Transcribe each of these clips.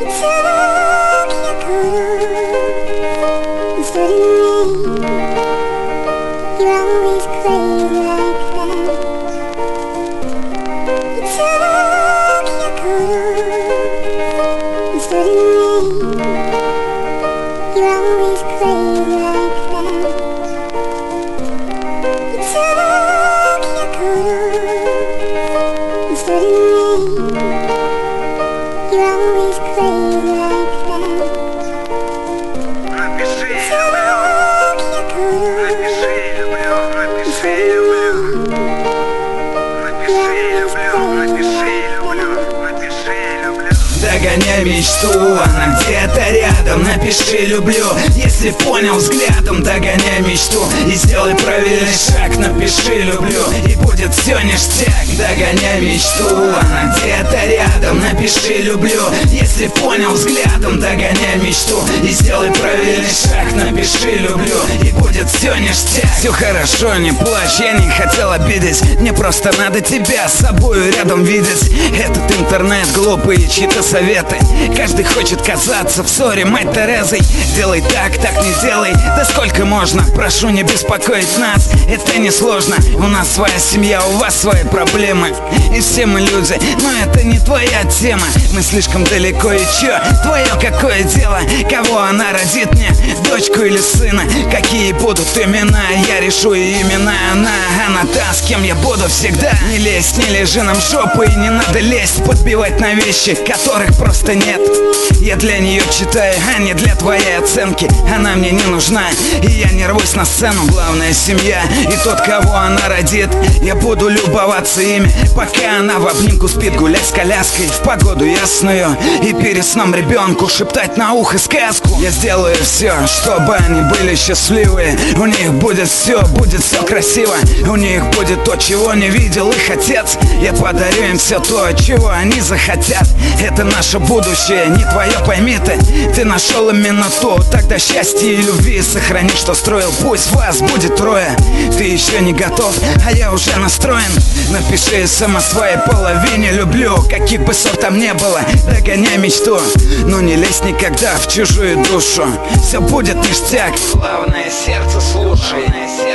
Догоняй мечту, она где-то рядом. Напиши «люблю», если понял взглядом. Догоняй мечту и сделай правильный шаг. Напиши «люблю», и будет все ништяк. Догоняй мечту, она где-то рядом. Напиши «люблю», если понял взглядом. Догоняй мечту и сделай правильный шаг. Напиши «люблю», и будет все ништяк. Все хорошо, не плачь, я не хотел обидеть. Мне просто надо тебя с собой рядом видеть. Этот интернет глупый, чьи-то советы. Каждый хочет казаться в ссоре мать Терезой. Делай так, так не делай. Да сколько можно? Прошу не беспокоить нас. Это не сложно. У нас своя семья, у вас свои проблемы. И все мы люди, но это не твоя тема. Мы слишком далеко, и чё? Твое какое дело? Кого она родит мне? Дочку или сына? Какие будут имена? Я решу, и именно она та, с кем я буду всегда. Не лезь, не лежи нам жопой. Не надо лезть, подбивать на вещи, которых просто нет. Я для нее читаю, а не для твоей оценки. Она мне не нужна, и я не рвусь на сцену. Главная семья и тот, кого она родит. Я буду любоваться ими, пока она в обнимку спит. Гулять с коляской в погоду ясную, и перед сном ребенку шептать на ухо сказку. Я сделаю все, чтобы они были счастливы. У них будет все красиво. У них будет то, чего не видел их отец. Я подарю им все то, чего они захотят. Это наше будущее, не твое, пойми ты. Ты нашел именно то, тогда счастье и любви сохрани, что строил. Пусть вас будет трое. Ты еще не готов, а я уже настроен. Напиши сам о своей половине «люблю», каких бы ссор там не было. Догоняй мечту, но не лезь никогда в чужую душу. Все будет ништяк. Главное, сердце слушай.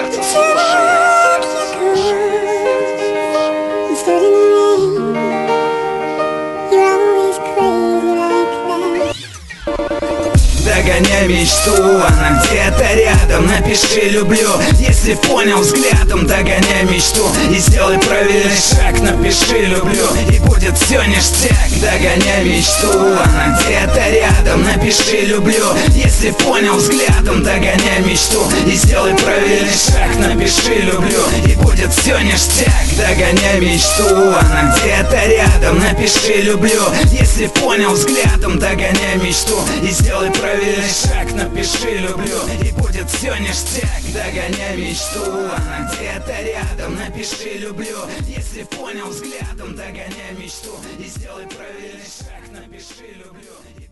Догоняй мечту, она где-то рядом. Напиши «люблю», если понял взглядом. Догоняй мечту и сделай правильный шаг. Напиши «люблю», и будет все ништяк. Догоняй мечту, она где-то рядом. Напиши «люблю», если понял взглядом. Догоняй мечту и сделай правильный шаг. Напиши «люблю», и будет все ништяк. Догоняй мечту, она где-то рядом. Напиши «люблю», если понял взглядом. Догоняй мечту и сделай правильный шаг. Напиши «люблю», и будет все ништяк. Догоняй мечту, она где-то рядом. Напиши «люблю», если понял взглядом. Догоняй мечту и сделай правильный шаг. Напиши «люблю».